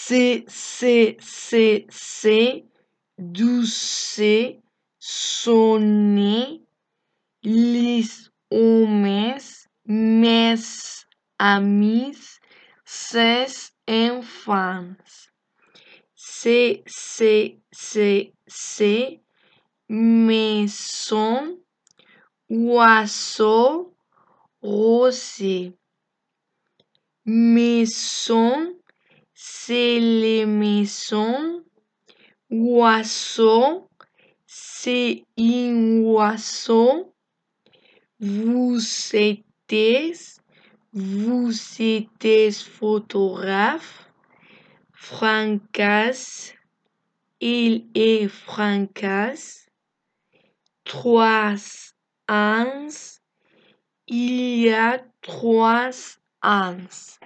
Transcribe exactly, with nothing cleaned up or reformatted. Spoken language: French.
C, C, C, C, douze, sonner, les hommes, mes amis, ses enfants. C, C, C, C, maison, oiseau, rosier. Maison, c'est les maisons. Oiseau, c'est un oiseau. Vous êtes, vous êtes photographe. Francas, il est Francas. Trois ans, il y a trois ans.